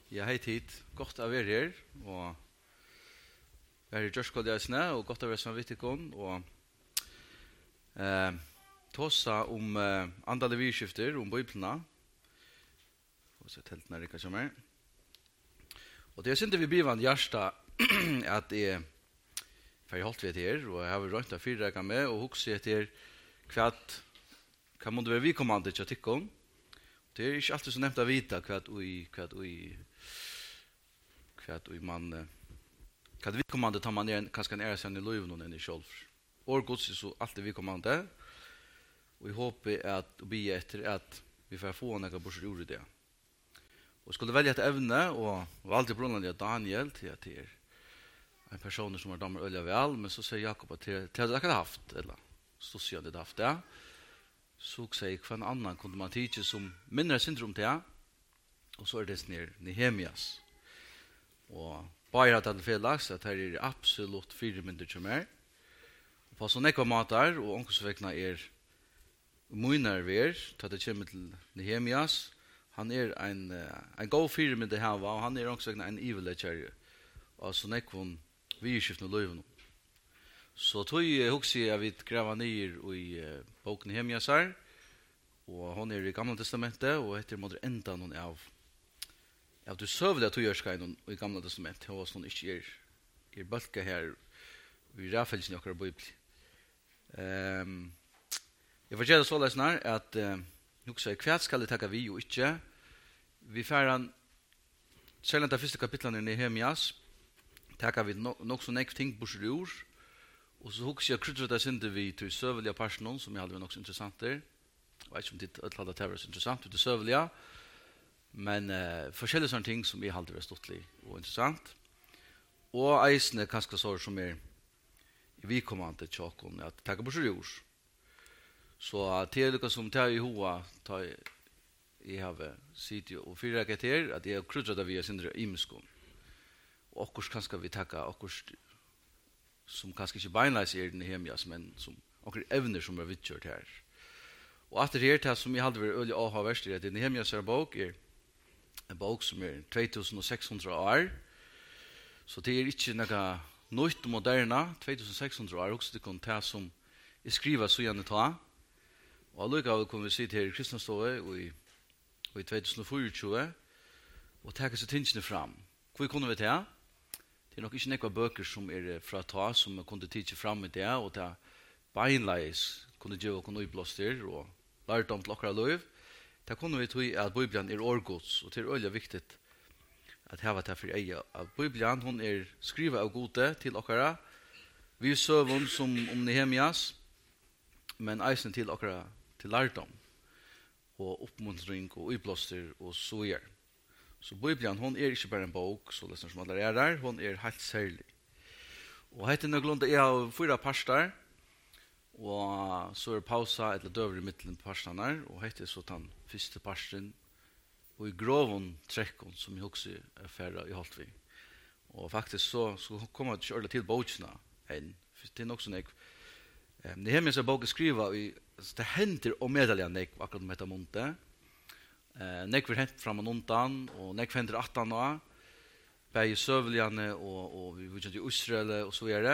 Ja, hei tid. Godt å være her, og jeg er i Gjørskåldeisene, og godt å være som vittikon, og tåsa om andale virkskifter, om bøyplene. Og så teltene rikket som er. Og det er synd vi blir vant hjärsta at jeg får holdt ved her, og jeg har rønt av fyrreka med, og hukse etter hva må det være vi kommande til å tykke om. Det er ikke alltid så nevnt å vite hva vi kommande tar man ner kanskje en ære seg i løyven enn i selv. Og gods er så alltid vi kommande, og jeg håper at vi etter at vi får få noen bortsett ord i det. Og skulle velge et evne, og valgte på grunn av Daniel til at det er en person som har damer øye vel, men så sier Jakob at det hadde ikke haft, eller så sier han det haft det. Så sier hva en annen kunne man tidse som mindre syndrom til, og så er det snir Nehemias. Og bare at det er felags, at her er absolutt 4 minutter som er. Og på sånne ekva matar, og omkostvekkene er munner ver, til det kommer til Nehemias. Han er en god 4 minutter her, og han er omkostvekkene en ivelekjær, og sånne ekva virkskiftende løyvene. Så tog jeg husker jeg vidt grava nyer i boken Nehemias her, og hon er i Gamla Testamentet, og etter måtte enda noen av du søvlige toggjørskene i Gamla Testamentet, og sånn ikke er bølge her i rævfelsen i akkurat bøybli. Jeg får gjøre så løsner at husker jeg hva skal jeg takke vi og ikke. Vi færer selv den første kapitlen i Nehemias, takker vi nok så nekv ting på sjur, og så husker jeg kryddret jeg synder vi til søvelige personen, som jeg hadde vært nok så interessant der. Jeg vet ikke om det hadde vært så interessant til søvelige, men forskjellige sånne ting som jeg hadde vært stortlig og interessant. Og eisene kanskje så som er i vidkommende tjokken, at takke på sjur. Så til jeg lykkes som tar i hoa, tar jeg har sittet og fyrreket her, at jeg har kryddret vi er synder i muskon. Og okkurs kanskje vi takke okkurs som kanskje ikke beinleis er Nehemias, men som okkur evner som er vidkjørt her. Og etter her til som jeg hadde vært øyelig å ha verst i det, Nehemias bok er en bok som er 2600 år, så det er ikke noe nytt og moderna, 2600 år, også det kan ta som jeg skriver så gjerne ta. Og allikevel kommer vi si til her i Kristianstået i 2024, og ta seg tingene fram. Hvor kunne vi ta? Det er nok ikke nekva bøker som er fra ta, som man kunne tidse fram i det, og det beinleis kunne gjøre noen uiblåster og lærdom til okra løyv. Det kunne vi tog at Bibelen er årgods, og det er øyelig viktig at hava det for eie. At Bibelen, hun er skrivet av gode til okra, vi søvun som om Nehemias, men eisen til okra til lærdom, og oppmuntring og uiblåster og så gjør. Så Bibelen, hon er ikke bare en bok, så det som alle er der, hon er helt særlig. Og hette nøglunda er av 4 parstar, og så er pausa eller døver i middelen på parstene, og hette så den første parsten, og i grovun trekkon, som jeg også er ferdig i holdt vi. Og faktisk så kommer jeg ikke ordentlig til bokene enn, for det er nok sånn jeg. Nehemias bok er skrivet, det henter og medaljen jeg akkurat med dette måned, nekver hent fram og undan, og nekver henter 18 år, begge søveljane, og vi vil kjent i Israel, og så videre.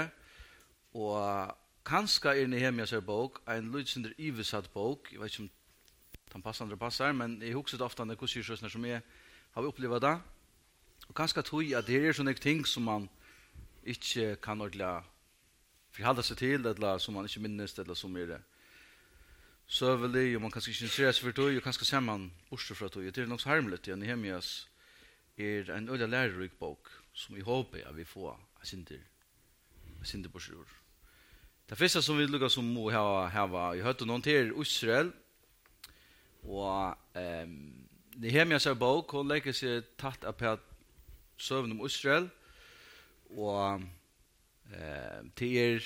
Og kanskje er Nehemias bok, en lydsynder ivesatt bok, jeg vet ikke om den passer, men jeg husker ofte an det kursirsøsner som jeg har opplevd det. Og kanskje tog at det er sånne ting som man ikke kan ordentlig forholde seg til, eller som man ikke minnes, eller som er det. Søvelig, og man kanskje ikke interesserer seg for tog, og kanskje ser man bortsett fra tog. Det er nok så harmelig, ja, Nehemias er en øyelig lærerik bok, som jeg håper at vi får av synder bortsett. Det første som vi lukker som må ha, jeg hørte noen til Israel, og Nehemias bok, hun legger seg tatt av på søvn om Israel, og til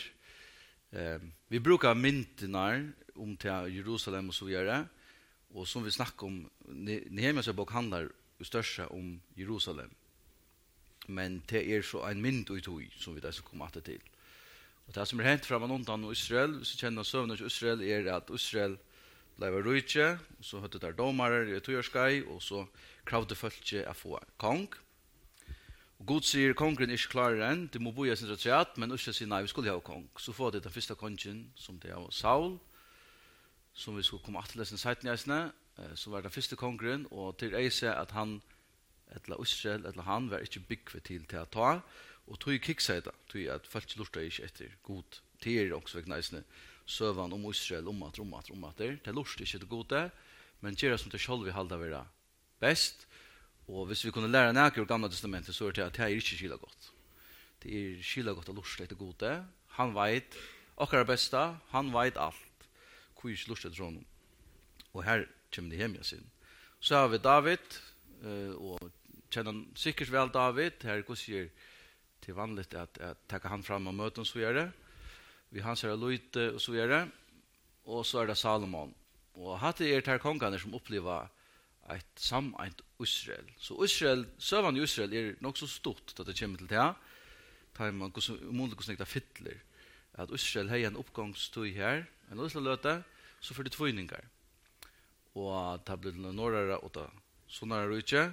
vi brukar myntene om til Jerusalem og så videre, og som vi snakker om, Nehemias bok handler jo største om Jerusalem, men det er så en mynt og tog som vi da skal komme etter til. Og det som er hent fra man undan Israel, hvis du kjenner søvn av Israel, er at Israel blev rujtje, og så hadde der domarer i tøyerskai, og så kravde folket å få kong. Og Gud sier, kongen er ikke klarere enn, de må bo i sin retreat, men ikke sier, nei, vi skulle ha kong. Så får de den første kongen, som det var Saul, som vi skulle komme til sin seitengjæsene, som var den første kongen, og til eise at han, eller Israel, eller han, var ikke byggve til å ta, og tog kikkseg da, tog at folk lurte ikke etter god tider også vekk næsene, søvan om Israel, om at det lurte ikke det gode, men gjør som det selv vi halda være best, og hvis vi kunne lære nækker ur gamla testamentet, så er det at det er ikke skila godt. Det er skila godt å lurte etter gode, han veit, okkar besta, han veit alt, hvor ikke lurte etter honom. Og her kommer de hjemme sin. Så har vi David, og kjenner sikkert vel David, her sier det er vanligt at taka han fram og møte så gjør det. Vi hans her Lute og så gjør det. Og så er det Salomon. Og hatt det her kongene som opplever et sameint Israel. Så Israel, søvann i Israel er nok så stort at det kommer til det. Tar man mulig hvordan det fytler. At Israel har en oppgangstøy her, en Israel-løte, så får det tvøyninger. Og det blir norrere og det sånnere rydtje.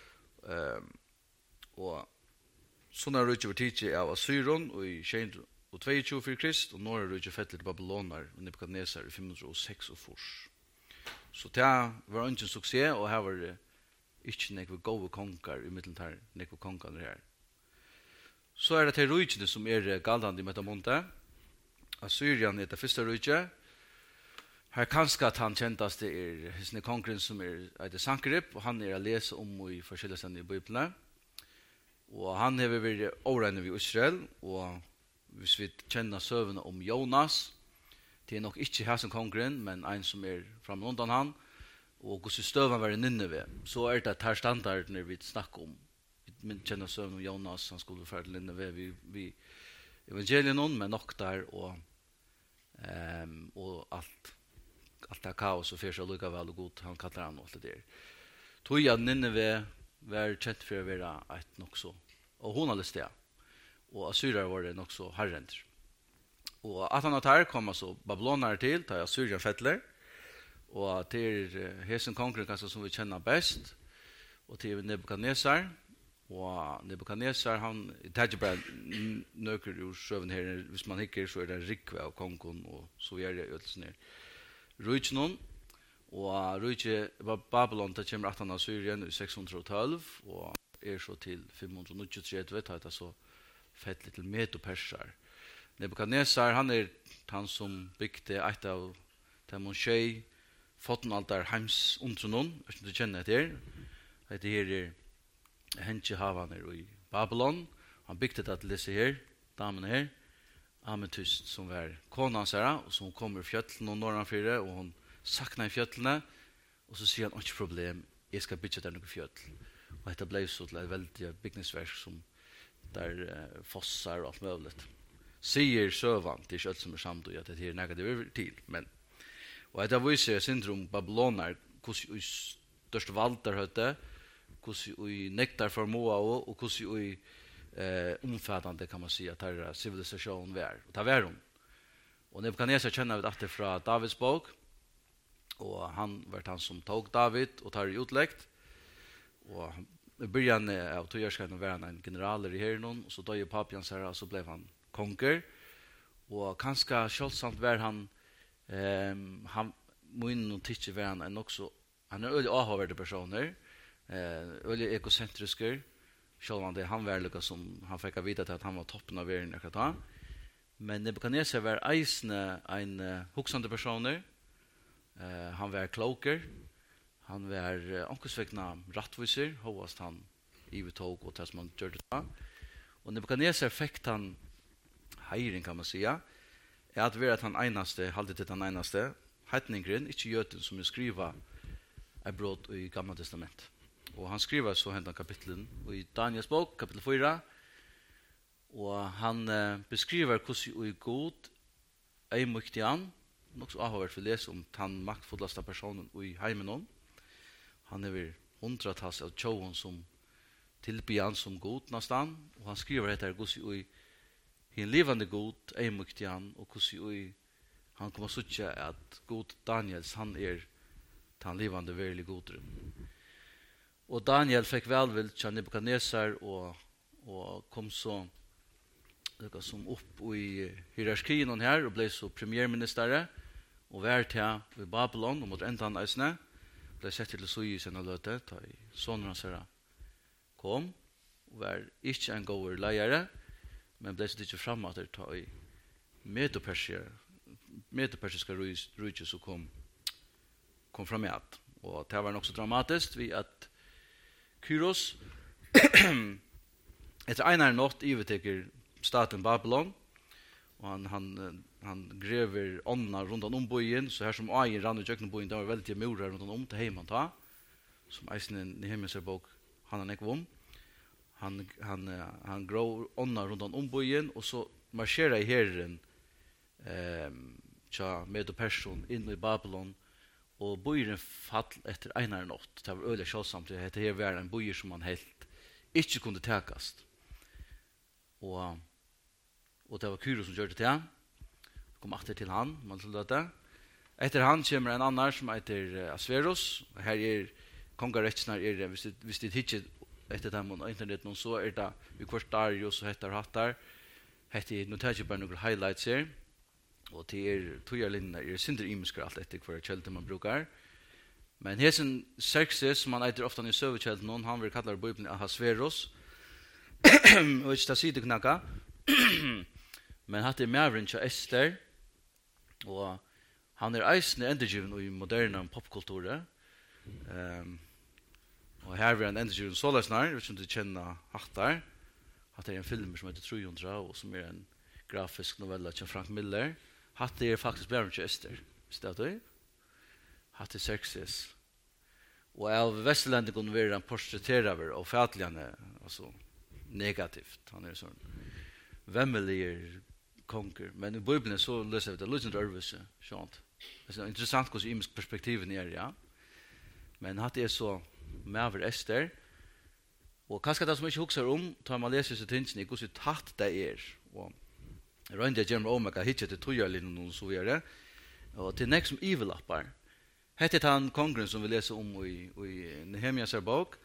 Og sånne rydtje var tidlig av Assyron og i 22 for Krist, og norrere rydtje fettelig til Babylonar og Nebuchadnezzar i 506 og fors. Så det var ikke en suksess, og her var det ikke nekve gode konger i middelen her, nekve konger her. Så er det til rydtjene som er galdende i Metamonte. Assyrian er det første rydtje. Her kanskje at han kjentast det er hesne kongren som er Sankerib, og han er å lese om i forskjellige steder i Bibelen. Og han har vært overregnet ved Israel, og hvis vi kjenner søvende om Jonas, det er nok ikke her som kongren, men en som er fremme undan han, og hvordan støven var i Nineve, så er det her standarden vi snakker om. Vi kjenner søvende om Jonas, han skulle være til Nineve, vi evangelien, men nok der, og alt det kaos og fyrir seg lukka vel og god, han kallar han alt det der. Tog at Nineve var kjent for å være et nokså, og hun hadde sted, og Assyrier var det nokså herrender. Og at han her kom altså Babylonar til, da Assyrier fettler, og til hesen kongren kanskje som vi kjenner best, og til Nebuchadnezzar, og Nebuchadnezzar, han, det er ikke bare nøker ur søvn her, hvis man hikker så er det rikve av kongen, og så gjør det ødelsen her. Rujtjnon, og Rujtje var Babylon, det kommer 18 av Syrien i 612, og er så til 593, tar det så fettelig til Medo-Persar. Nebuchadnezzar, han er han som bygde et av de tjej, fottenaltar heims undrunnen, hvis du kjenner det her. Det her er hentje havaner i Babylon. Han bygde det til disse her, damene her. Amethyst som var konan sara, og som kommer i fjøtlen og norranfyrir, og hun sakna i fjøtlene, og så sier han, ikke problem, jeg skal bygge der noe fjøtl. Og dette ble så til et veldig bygningsverk som der fossar og alt mulig. Sier søvan til kjøtt som er samt, og at det er negativt til, men og dette viser syndrom Babylonar, hvordan i største valder høyte, hvordan i nektar for moa, og hvordan i omfattande kan man si at her civilisasjonen var. Og det var hun. Og Nebuchadnezzar kjenner vi dette fra Davids bok, og han var han som tog David og tar i utlegt. Og i början av tøyerskene var han en generaler i herren, og så døde papians her, og så ble han konger. Og kanskje selvsamt var han må inn og titte var han en også, han er øyelig avhåverde personer, øyelig ekocentrisker, selv om det han var lukka som han fikk vite til at han var toppen av verden akkurat da. Men Nebuchadnezzar var eisende en huksande personer, han var kloker, han var omkostvekkende rattviser, hovast han ivetog og til som han gjør det da. Og Nebuchadnezzar fikk han heiring, kan man säga, at vi at han einaste, halvdelt til han einaste, heitningren, ikke jøten som er skriva er brott i Gamla testament. Og han skriver så hendan kapitlen i Daniels bok, kapitel 4, og han beskriver hvordan i god ei myktian, nok så avhåvert for å lese om han maktfullaste personen i heimenon. Han er 100-tals av tjoen som tilbyr han som god nastan, og han skriver etter hvordan i en levande god ei myktian, og hvordan i han kommer sucha att god Daniels han han livande verklig god. Och Daniel fick välvill till Nebukadnessar och kom så som upp i hierarkin och här och blev så premiärminister och var till i Babylon och mot ändan isne blev sett till så i sina löte ta i sonen hans kom och var inte en goer lejare men blev så fram att ta i Medo-persiska rujtje så kom fram att och det var också dramatiskt vi att Kyros efter en natt övertäcker staten Babylon och han gräver onna runt om bojen så här som aj rann och jökna bojen där var väldigt murar runt om till hemman ta som isen Nehemjas bok han ekvom han grov onna runt om bojen och så marscherar i herren tja med person in i Babylon och bojen fall efter en natt det var öle självsamt det här var en bojer som man helt inte kunde täckas och det var Kyros som gjorde det. Kom efter till han, man skulle det. Efter han kommer en annan som heter Asveros. Här kongarättsnar hvis det hittar efter det på internet så det vi kvart Darius och heter hattar. Heter nu tar jag bara några highlights här. Och till tojarlinjer synder imiskar allt efter för källor man brukar. Men hesen Xerxes som man heter ofta i söverkällen någon han vill kalla Bibeln Ahasveros. Och inte ta sig knacka. Men hade Mavrin till Ester och han eisne endurgiven i moderna popkulturer. Och här var en endurgiven Solasnar, som du känner hattar. Hade en film som heter 300 och som en grafisk novella av Frank Miller. Hade faktiskt Mavrin till Ester. Visste du? Hade Xerxes. Och av Västerlandet kunde vara en porträtterare av fätliga, alltså negativt. Han sån vämmeliger konker. Men i Bibeln så läser vi det lite överse. Sånt. Det är intressant hur imisk perspektiven ja. Men att det är så med Ester. Och kanske det som inte huxar tar man läser sig till hur så tatt det är. Och Randa General Omega hittar till tojarlinjen och så vidare. Och till nästa som evil-appar. Hette han kongren som vi läser om i Nehemjas bok.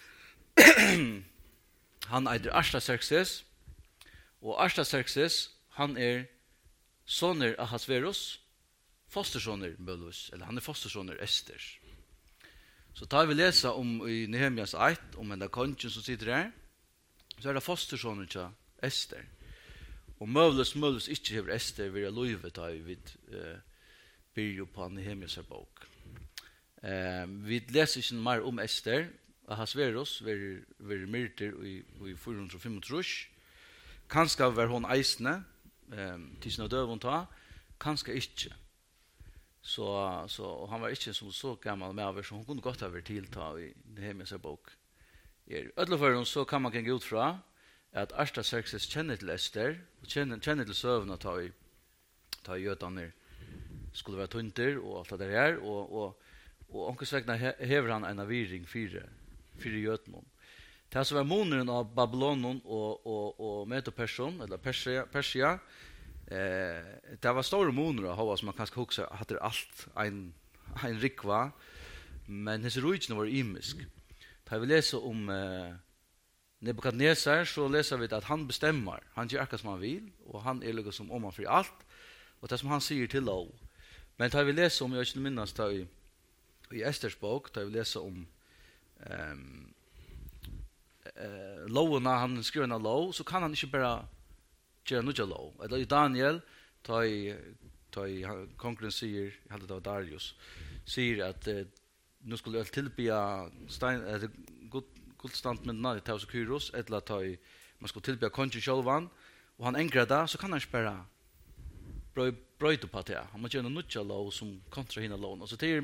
Han heter Artaxerxes. Och Artaxerxes, han soner Ahasveros, fostersoner Bölus, eller han fostersoner Esters. Så tar vi läsa om i Nehemjas 1, om den där kongen som sitter där, så det fostersoner till Ester. Och Mölus inte har Ester vid lovet av vid byrjo på Nehemjas bok. Vi läser inte mer om Ester, Ahasveros, vid myrter i 405 trusch. Kanske var hon eisne, till sina dövon ta, kanske inte. Så han var inte som så gammal med så hon kunde gott ha varit tillta i Nehemjas bok. Ödloförren så kan man gå ut fra att Artaxerxes känner till Ester och känner till sövna ta i jötaner skulle vara tunter och allt det där och omkring hever han en aviring fyra jötmon. Det som var moneren av Babylon och Medo-Persion, eller Persia, det var stora moner av som man kanske också hade allt en rikva, men dessa rujtjene var imisk. Da vi läser om Nebukadnessar så läser vi att han bestämmer, han gör akkurat som han vill, och han liksom om han för allt, och det som han säger till lov. Men da vi läser om, jag inte minnas da i Esters bok, da vi läser om lovna han skriver en lov så kan han inte bara göra några lov. Eller i Daniel ta i konkurren säger hade det var Darius säger att nu skulle jag tillbe guldstand med när det tar så Kyros eller man skulle tillbe kongen självan och han änkrar det så kan han inte bara bröjta på det. Han måste göra några lov som kontra hina lov. Och så det är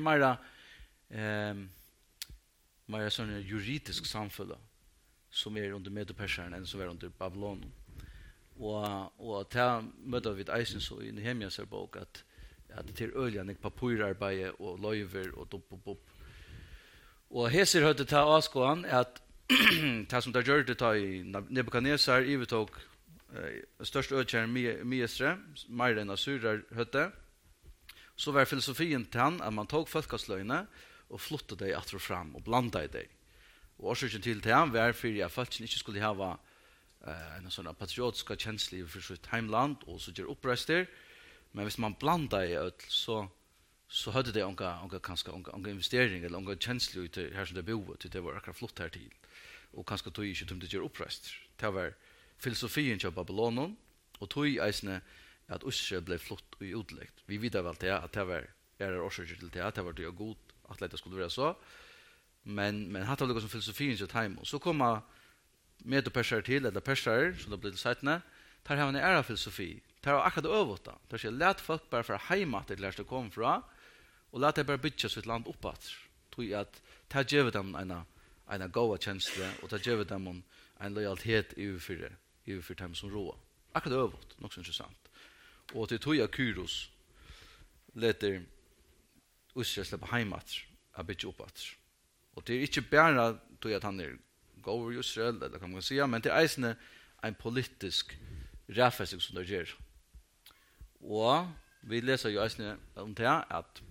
mer sån juridisk samfälle som under Medo-Persien än som under Babylon. Och där möter vi eisen så i Nehemjas bok att det är öljan papyrarbete och löjver och dopp. Och heser hade ta avskåan att det som där gör det ta i Nebukadnessar övertog störst ökär Miesre, mer än Assyrer hade. så var filosofien til han at man tog folkesløgene og flyttet dem etter og fram og blandet dem. Og årsaken til han var for at folk ikke skulle ha en sånn patriotiska kjensle for sitt heimland og så gjør opprester. Men hvis man blandet i øl, så hadde det unga investering eller unga kjensle ut her som det boet, til det var akkurat flott her til. Og kanskje tog ikke til det gjør opprester. Det var filosofien til Babylonen, og tog eisene at Israel ble flott og utlegt. Vi vet vel til at det var årsaker til det, at det var det god at det skulle være så. Men hatt av det som filosofien til heim. Og så kommer med og perser til, eller perser, som det ble settene, der har man en æra filosofi. Der har akkurat øvet da. Der sier, let folk bare fra heimat til der de kommer fra, og let det bare bytja sitt land oppat. Tog at det gjør dem en gåa kjensle, og det gjør dem en lojalitet overfor dem som råd. Akkurat øvet, nok så interessant. Og til tog at Kyros leter Israel slippe heimat av bytja oppat. Og det er ikke bare tog at han gåa i Israel, eller kan man säga, men det er eisende en politisk ræfesting som det gjør. Og vi leser jo eisende om det at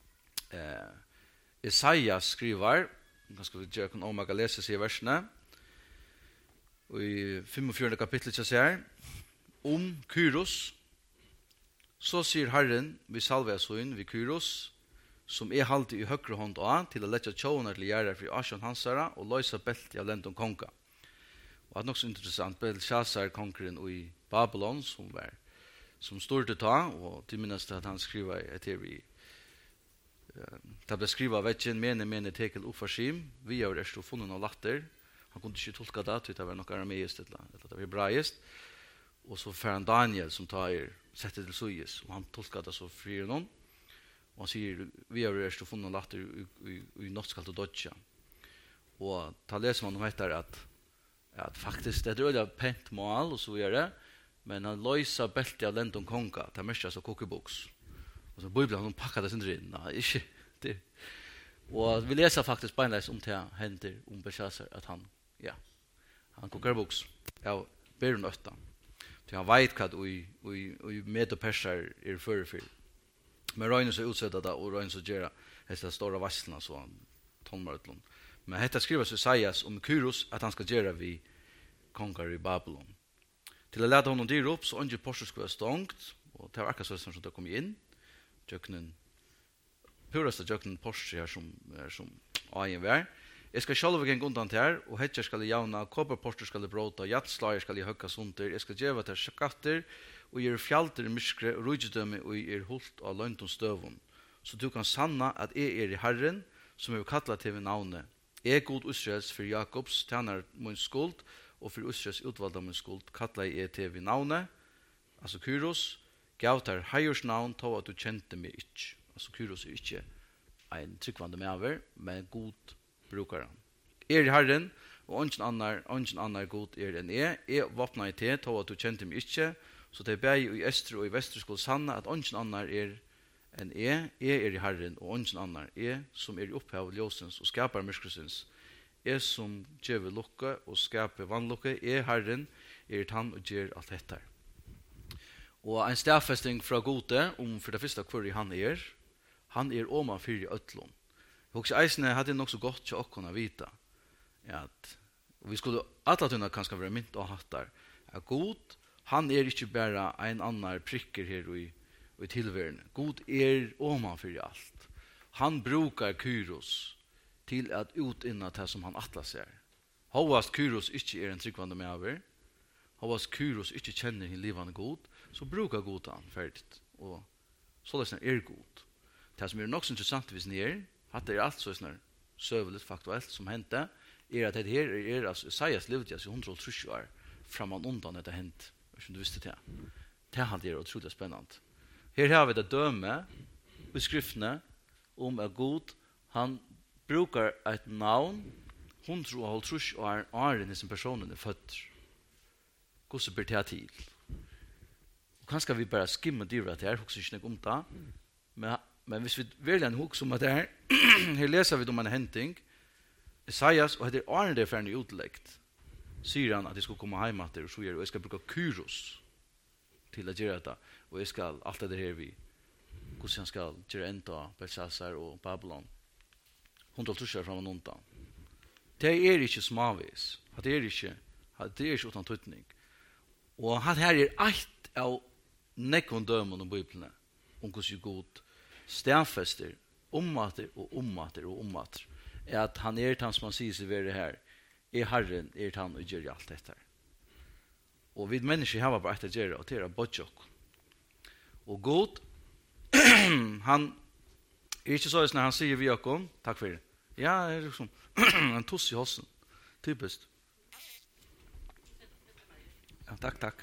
Isaias skriver, kanskje vi gjør kan omega lese seg i versene, og i 45. kapitlet så sier om Kyros, så sier Herren, vi salver så inn ved Kyros, som er halvt i høyre hånd av, til å lette tjåner til gjerder for Asjon Hansara, og løse beltet av Lendon konga. Og det er nok så interessant, Belshazzar kongeren i Babylon, som står til ta, og til minnes at han skriver etter vi, det ble skrivet av vekken, mene tekel ufarsim, vi har erst funnet og latter, han kunne ikke tolka det, det var nok arameist, eller det var hebraist, og så får han Daniel, som setter til Suyes, og han tolka det så fri noen, og han sier, vi har erst funnet og latter i nått skal til dodja. Og da leser man om etter at faktisk det er veldig pent mål, og så gjør det, men han løser beltet av Lendon konga, det er mest altså kokeboks. Og så Bibelen han pakket det sin inn. Nei, ikke det. Og vi leser faktisk beinleis om det hender om Belshazzar at han kokeboks av Berun 8. Så han vet hva i med og perser fører. Men Røyne så utsetter det, og Røyne så gjør det store vasslene, så han tommer ut. Men dette skrives Isaias om Kyros, at han skal gjøre vi konger i Babylon. Til å lede honom dyr opp, så ønsker Porsche skulle være stångt, og det var akkurat sånn som det kom inn. Pureste jøkkenen Porsche her som egen vær. Jeg skal selv gjenge undan til her, og hetjer skal jeg javna, kobberporter skal jeg bråta, jattslager skal jeg høkka sunter, jeg skal gjøre til skatter, og gjøre fjalter i myskre, rujidømme og gjøre hult av løgnt og støvun. Så du kan sanna at jeg i Herren, som er kattlet til ved navnet. Jeg er god Israels for Jakobs, tjener min skuld, og for Israels utvalgte min skuld, kattlet jeg til ved navnet, altså Kyros, gav til heiers navn, tog at du kjente meg ikke. Altså Kyros er ikke en tryggvande medover, men god brukar han. I Herren, og ingen annar god enn jeg. Jeg våpna i til, tog at du kjente meg ikke, så det er bare i Østre og i Vestre skulle sanna at ingen annar enn jeg. Jeg i Herren, og ingen annar jeg, som i opphav ljøsens og skapar myskresens. Jeg som gjør lukke og skaper vannlukke. Jeg Herren, han og gjør alt dette. Og en stedfesting fra gode om for det første hvor han er oma fyrir øtlån. Hoks eisne hadde nok så godt til å kunne vite at vi skulle alle tunna kanskje være mynt og hattar at god, han er ikke bare en annan prikker her i tilværende. God er oma fyrir alt. Han brukar Kyros til at utinna det som han atlas ser. Hovast Kyros ikke en tryggvande medover, hovast Kyros ikke kjenner hin livande god, så brukar god han ferdigt. Og så er god. Det som nok så interessant hvis ni at det alt så sånn søveligt faktuelt som hendte, at det her altså Isaias levde i 130 år framan undan dette hent, som du visste det. Det hadde utrolig spennende. Her har vi det døme i skriftene om at God, han brukar et navn 130 år i sin personen er født. Hvordan blir det til? Og kanskje vi bare skimmer dyret her, husker ikke om det, men hvis vi velger en hok som at det her, her leser vi om en henting, Isaias, og det er åren det ferdig utlegt, sier han at jeg skal komme hjem etter, og jeg skal bruke Kyros til å gjøre det, og jeg skal alt det her vi hur han ska göra ända Belshazzar och Babylon. 100 år fram och undan. Det är inte småvis. Det är inte utan tydning. Och han här är ett av nekon dömen i Bibeln om hur god stänfester ommater och ommater och ommater är att han är han som man säger sig vara det här är Herren är han och gör allt detta. Och vi människor har bara att göra och till att bodjok. Och god han är inte så när han säger vi kom tack för det. Ja, det är liksom en tuss i halsen. Typiskt. Ja, tack.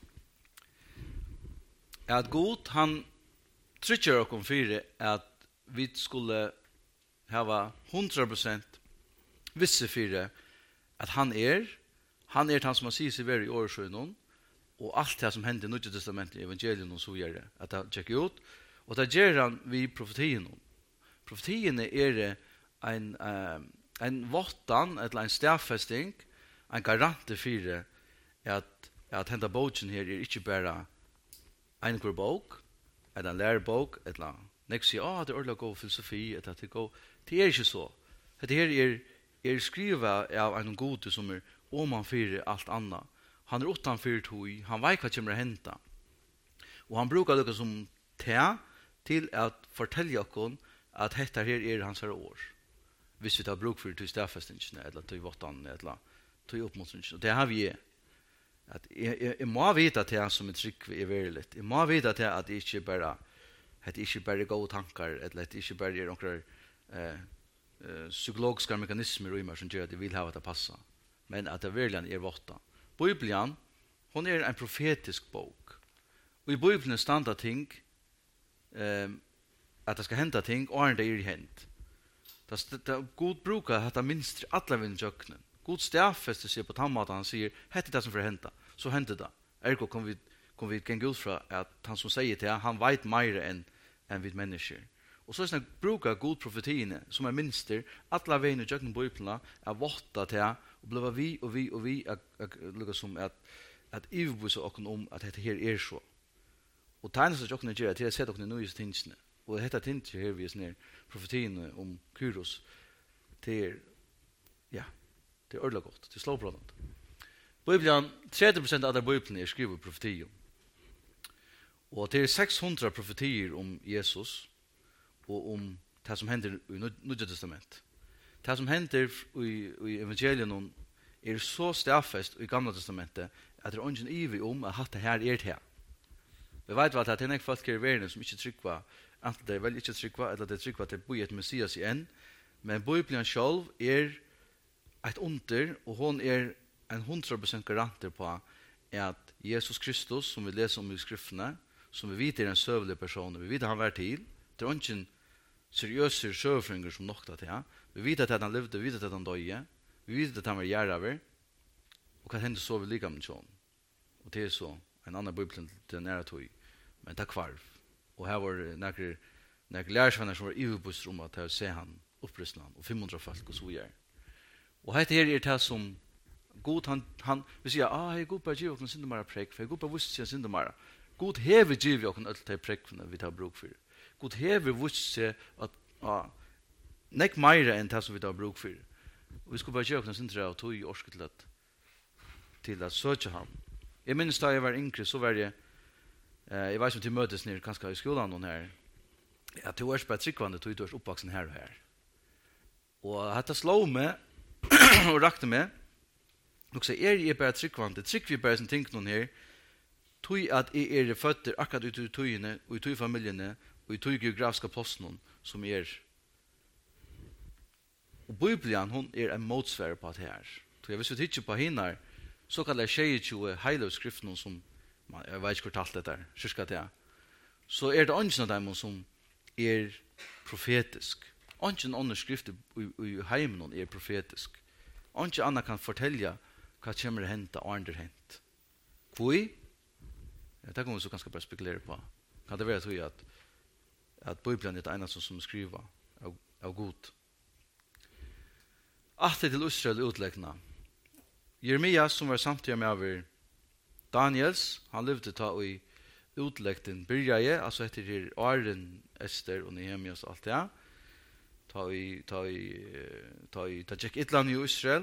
Att god han trycker oss för att vi skulle ha 100% visse för att han är han som man säger sig vara i årsöjnen och allt det som händer i Nya testamentet i evangelien och så gör det att han checkar ut och det gör han vid profetien. Profetien är en vottan eller en stafesting, en garant för att hända boken här är inte bara en bok, eller en lärbok, eller nek sier, det er ordentlig god filosofi, eller det er ikke så. Det her er skrivet av en gode som er omanfyrir alt annet. Han er utanfyrir tog, han vet hva kommer å hente. Og han brukar det som til at fortelle oss at dette her er hans år. Hvis vi tar bruk for til stafestingene, eller til våttan, eller til oppmålstingene. Og det har vi at jeg må vite til han som er trygg er verilig. Jeg må vite til at det ikke bare gode tankar, eller at det ikke bare er noen psykologiske mekanismer og som gjør at jeg vil ha det passa. Men at det virkelig er våtta. Bibelen, hon er en profetisk bok. Og i Bibelen standa ting, at det skal hända ting, og det er hent. God brukar dette minst alle vindjøkkenen. God stafester seg på tammaten, han sier, hette det som får hända. Så hände det. Ergo kom vi gänga ut fra at han som sier til han vet mer enn vi mennesker. Og så er brukar god profetiene, som er minster, alle veien i jøkkenen Bibelen, er votta til og blev vi lukka som at ivbuse okken om at dette her er så. Og tegnet som okken gjør til å se okken nøyeste tingene. Og dette tingene her vi er profetiene om Kyros til det er ordentlig godt, det slår på det. Bibelen, 30% av Bibelen er skrivet profetier. Og det er 600 profetier om Jesus og om det som hender i Nya testament. Det som hender i evangelien er så stafest i Gamla testamentet at det er ingen ivig om at det her er det her. Vi vet vel at det er ikke folk her i verden som ikke trykker enten det er vel ikke trykker eller det er trykker at det bor et Messias igjen. Men Bibelen selv er et under, og hun er en 100% garanter på at Jesus Kristus, som vi leser om i skriftene, som vi vet er en søvlig person, vi vet at han var til, det er ikke seriøse sjøfringer som nok til han. Vi vet at han levde, vi vet at han døde, vi vet at han var gjerraver, og hva hendte så vi lika med sånn. Og det er så en annen bibelen til nære tog, men det er kvarv. Og her var noen lærersvenner som var ivebust om at jeg ser han opprystende han, og 500 folk og så gjør. Og dette her er det som God, han vil si, hei, God bare giver oss syndemare prekk, for God bare visst seg syndemare. God hever giver oss alt de prekkene vi tar bruk for. God hever visst seg at nek meira enn det som vi tar bruk for. Og vi skulle bare giver oss syndemare og tog i orske til at søke ham. Jeg minnes da jeg var yngre, så var jeg vet som til møtes nere kanskje i skolen noen her, at du er bare tryggvande, du er oppvaksen her og her. Og dette slå meg, og rakte meg, og så er bare tryggvande, vi bare som ting noen her, tog at jeg er føtter akkurat ut i togene, og i togfamiliene, og i tog geografiske postene som er. Og Bibelen, hun er en motsvær på det her. Så hvis vi titter på henne, så kan det 22 heilavskriften som, jeg vet ikke hvor talt dette er, kyrka til, så er det ønsken av dem som er profetisk. Ønsken andre skrifter i heimen er profetisk. Ønsken andre kan fortelle hva kommer å hente og andre hent. Hvor? Ja, det kan vi så ganske bare spekulere på. Kan det være tog at Bibelen er det eneste som skriver av god. Atle til Israel utleggende. Jeremias, som var samtidig med over Daniels, han levde ta i utlekten byrjaje, altså etter her Aron, Ester og Nehemias og alt det. Ta gikk Itland i Israel,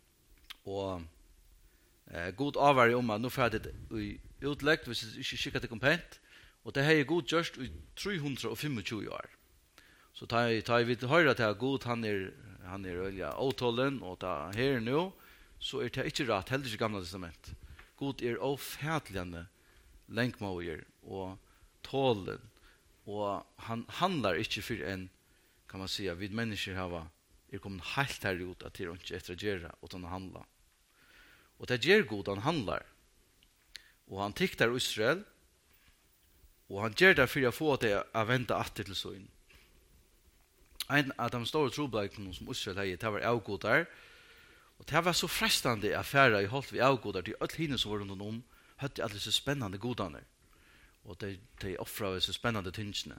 og god avvære om at nå ferdig utlekt, hvis det ikke skikker til kompent, og det har jeg god gjørst i 325 år. Så ta jeg vidt høyre til at god han er øyla åtålen, og ta her nå, så er det ikke rett, heller ikke gamle testament. God er ofætligende lengmåger og tålen, og han handlar ikke for en, kan man säga, vid människor har kommet helt här ut att det inte efter att göra utan att handla. Och det ger god han handlar. Och han tiktar Israel, och han gör det för att få det att vända åter till så in. En av de stora trobladena som Israel hade, det var avgodar. Och det var så frestande affärer i hållt vid avgodar till öll hinne som var runt om, hade alla så spännande godarna. Och de offrade så spännande tingene.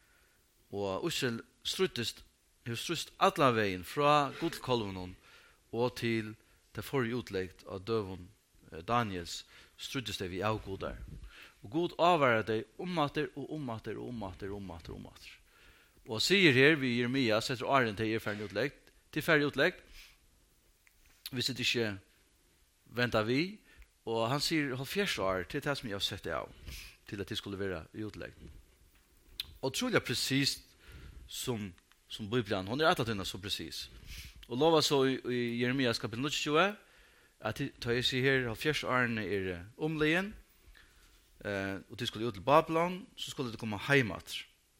Og Israel struttest alla veien fra godkolven og til det forrige utlegt av døven Daniels struttest det vi avgodar. Og god avværer det omater og omater og omater og omater og omater. Og sier her vi Jeremias etter Aron til ferdig utlegt, hvis det ikke venter vi, og han sier 70 år til det som jeg har sett det av, til at det skulle være utlegt. Og trolig precis som Bibelen. Hon är att så precis. Och lova så i Jeremias kapitel 20 att ta jag se här 70 år är omlegen. Och det skulle ut till Babylon, så skulle det komma hemåt.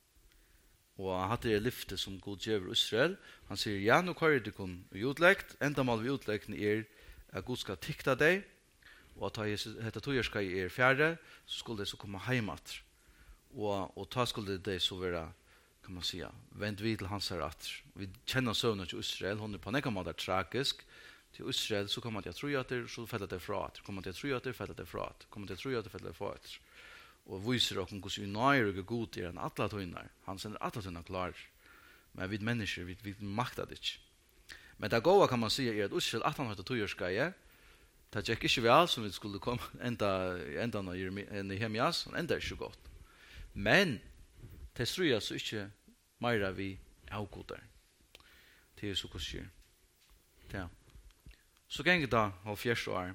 Och han hade det lyfte som god ger Israel. Han säger ja, nu kör det kom utlagt, ända mal vi utlagt är att Gud ska tikta dig och att detta tojerska är fjärde, så skulle det så komma hemåt. Och ta skulle det så vara, kan man säga, vänd vid till hans rätt. Vi känner sönen till Israel, hon är på något mått tragisk. Till Israel så kommer jag tro att det så fällt det frat. Kommer jag tro att det fällt det frat. Kommer jag tro att det fällt det frat. Och visar och hur nöjer och god är en alla tunnar. Han sänder alla tunnar klar. Men vid människor vi maktar det inte. Men det goda kan man säga är att Israel att han har det tojerskaje. Det gick inte väl som vi skulle komma ända när Nehemias, ända är så gott. Men det tror jag så inte mer vi avgodar. Det är så kosher. Ja. Så gäng det av 4 år.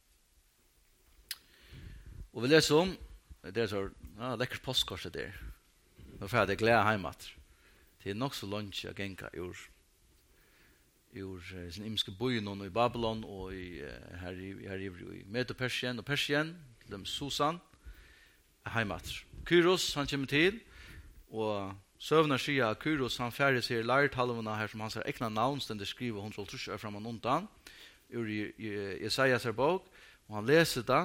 Och vi läser om, det är så läckert postkort där. Då får jag glädja hemåt. Det är nog så långt att gänga ur sin imske bojen i Babylon och här i Medo-Persien och Persien, de Susan, hemåt. Kyros, han kommer till, og søvnar sier at Kyros, han færdig sier lærtalvene her som han sier ekna navn, stendig skriver 130 år fram og undan, ur Jesajas bok, og han leser det,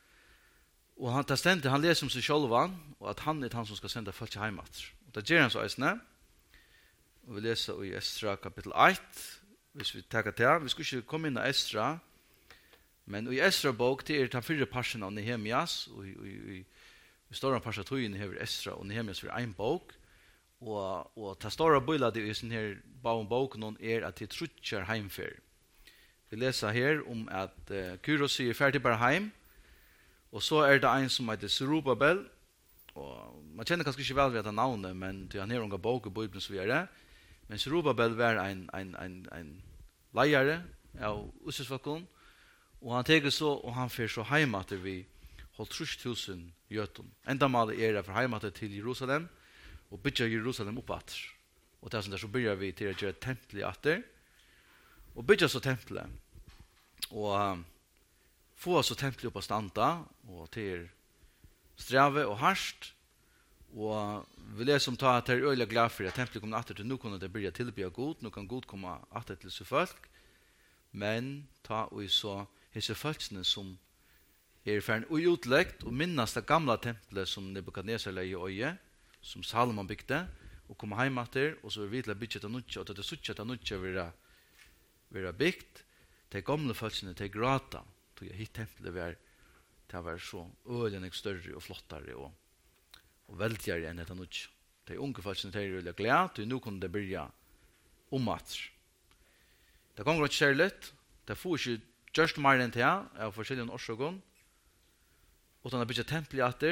og han leser om seg sjølvan, og at han er han som skal sende folk til heimat. Og det gjør han så eisne, og vi leser i Estra kapitel 8, hvis vi takker til, vi skal ikke komme inn i Estra, men i Estra bok, det er den 4 parsen av Nehemias, og i stora passatöjen över Estra och Nehemias för en bok och ta stora bullar det är sån här boken någon är att det trutcher hemför. Vi läser här om att Kyros är färdig bara hem och så är det en som heter Zerubbabel och man känner kanske inte väl vet namnet men det är några böcker i Bibeln så vidare. Men Zerubbabel var en lejare av Israelsfolken och han tar så och han för så hem att vi håll 3000 jötum. Enda mal är för heimatet till Jerusalem och bygga Jerusalem uppåt. Och det är så börjar vi till att göra tempel åter och bygga så templet. Och få så templet upp att standa och till sträve och harst och vi läser om ta att det är öliga glad för att templet kommer åter till nu kunde det börja tillbe god, nu kan god komma åter till sig folk. Men ta och så hese folkne som för en utlegt och minnas det gamla templet som Nebukadnesar lei i öje, som Salomon byggde, och komma hem efter, och så är vi till att bygga det nutja, och det suttja det nutja vara byggt, de gamla folkene, de grata, tog jag hit templet var så öligen större och flottare och väldigare än det nutja. De unga folkene, de är öliga glad, och nu kunde det börja omat. Det kommer inte kärligt, det får inte just mer än det, av forskjellige årsøgon, utan att bygga tempel åter,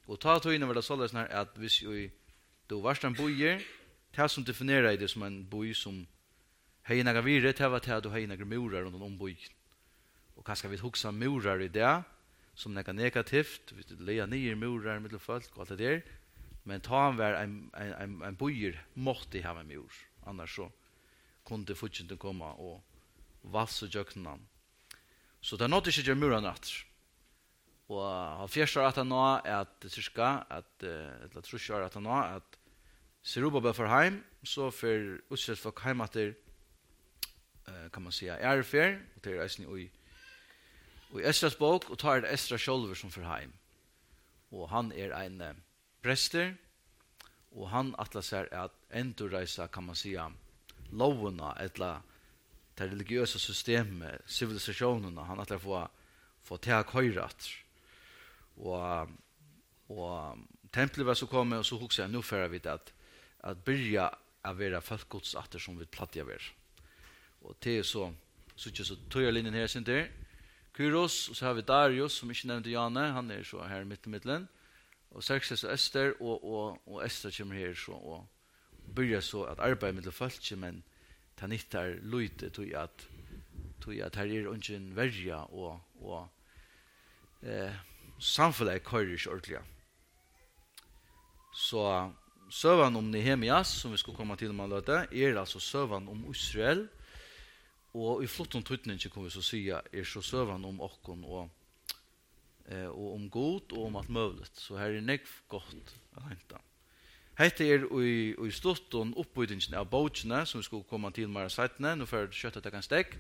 Og ta tøyne var det sånn her at hvis du varst en bojer, det som definerer det som en boj som hei naga vire, det var til at du hei naga murar rundt om bojen. Og hva skal vi hugsa murar i det, som naga negativt, hvis du leia nye murar mittel folk og alt det der, men ta han var en bojer måtte ha en mur, annars så kunde fortjenten komma og valse jøknen. Så det er nått ikke gjør muren etter. Og av 4 år at han nå at cirka, eller 3 år at han nå at Serubabel for heim, så for utsett folk heim etter, kan man säga, ærefer, og det er eisen i Estras bok, og tar det Estra sjølver som for heim. Og han er en prester, og han atler seg at endurreisa, kan man säga, lovene, eller det religiøse systemet, civilisasjonene, han atler få til køyret. Og tempelet var så kommet, og så hukser jeg, nå fører vi det at byrja å være folkgodsatter som vi platt å være. Og det er så ikke så tøyer linjen her sin der. Kyros, og så har vi Darius, som ikke nevnte Jane, han er så her midt i midtelen. Og Xerxes og Ester, og Ester kommer her så, og byrja så at arbeide med folk, men ta nytt er løyte til at her er ungen verja, og samfunnet kører ikke ordentlig. Så søvan om Nehemias, som vi skal komme til med løte, er altså søvan om Israel, og i flott om tøytningen kan vi så si er så søvan om okkon og om god og om alt mulig. Så her er nekv godt å hente. Hette er i slutten oppbyggingen av bøkene, som vi skal komme til med seitene, nå får kjøttet til en stek.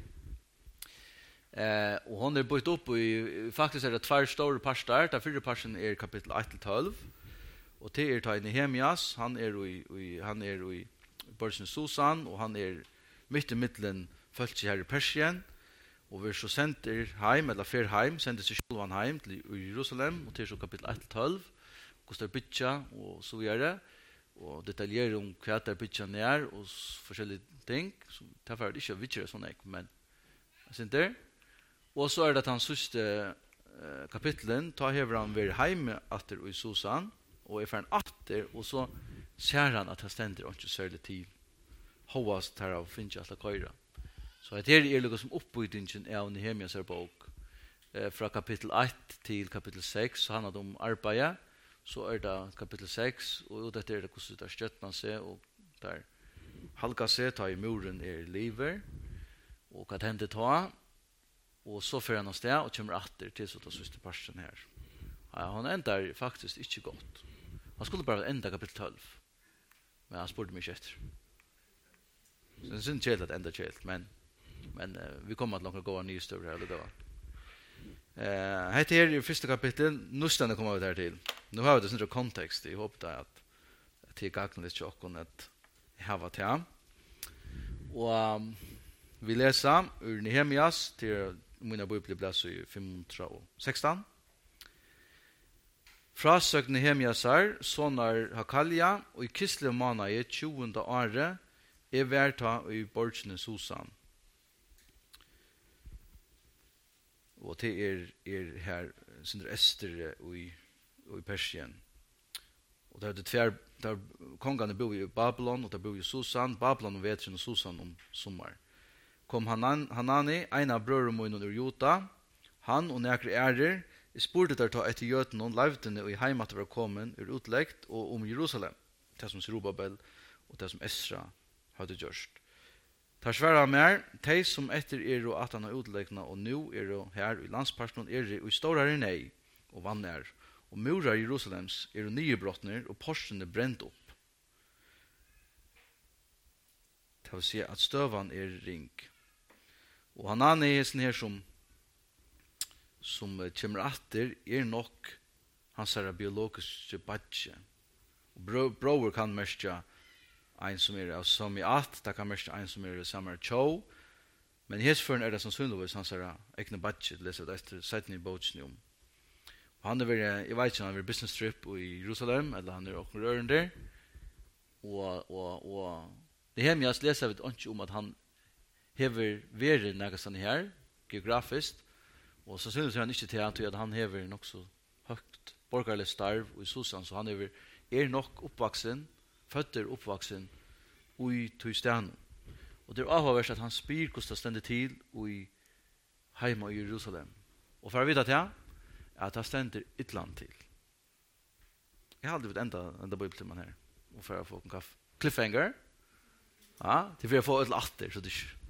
Og hon er byggt opp i, faktisk er det 2 store parter, der 4 parten er kapittel 1-12, og det er ta Nehemias, han er i Borsen Susan, og han er midt i midtelen følt seg her i Persien, og vi er så sendt heim, eller fer heim, sendt seg sjølvan heim til Jerusalem, og til så kapittel 1-12, hvordan er bytja, og så videre, og detaljerer om hva er bytja nær, og forskjellige ting, så derfor er det ikke vidtjere sånn ek, men jeg synes det. Og så er det at han siste kapitlen, ta hever han ved heime atter i Susan, og er ferdig atter, og så ser han at han stender ikke særlig til hovast her av finnes alle køyre. Så det er liksom som oppbyggingen av Nehemias bok, fra kapittel 1 til kapittel 6, så handler det om arbeidet, så er det kapittel 6, og dette er det hvordan det støttene seg, og der halka seg, ta i muren liver, og hva det hender ta, og så fører han av sted, og kommer atter til så ta siste parten her. Ja, han endar faktisk ikke godt. Han skulle bare enda kapittel 12, men han spurte meg ikke etter. Så det er synd kjelt at enda kjelt, men vi kommer til å gå av nye støver her, eller det var. Hette her i første kapittel, nustene kommer vi her til. Nå har vi det sånn kontekst, jeg håper at det er gagnet litt tjokken at jeg har vært her. Og vi leser ur Nehemias til mina bibel blir i 516. Frasøk Nehemiasar, sonar Hakalja, og i kisle mana i 20. året, er verta i borgene Susan. Og det er her, sindre Ester i Persien. Og det er det der kongene bor i Babylon, og der bor i Susan. Babylon vet ikke Susan om sommar. Kom Hanani, en av brøremoinen ur Jota, han og nekre ærer, spurte der ta etter jøten og levdene og i heimat var kommet ur utlegt og om Jerusalem, det som Serubabel og det som Esra hadde gjort. Tar sværa mer, de som etter og at han har utlegna og nu her i landsparten i storare nei og vanner, og murar Jerusalems nye brottner og porsene brent opp. Det vil si at støvan ring. Og han er sånn her som kommer atter nok hans biologiske badge. Og broer kan merke en som av som i at, det kan merke en som samme tjå, men i hesføren det sannsynligvis hans egne badge, leser det etter seiten i båtsen om. Og han jeg vet ikke, han business trip i Jerusalem, eller han åkken røren der, og Nehemias leser vi ikke om at han hever vært nægastan her, geografisk, og så synes han ikke til at han hever nok så høyt borgerlig starv i Susan, så han nok oppvaksen, føtter oppvaksen i Tøystean. Og det avhørt at han spyr hvordan det stender til i heima i Jerusalem. Og for å vite til at det stender et land til. Jeg har aldri vært enda bibeltimen her. Og for å få en kaffe. Cliffhanger. Ja, til for å få et latter, så det ikke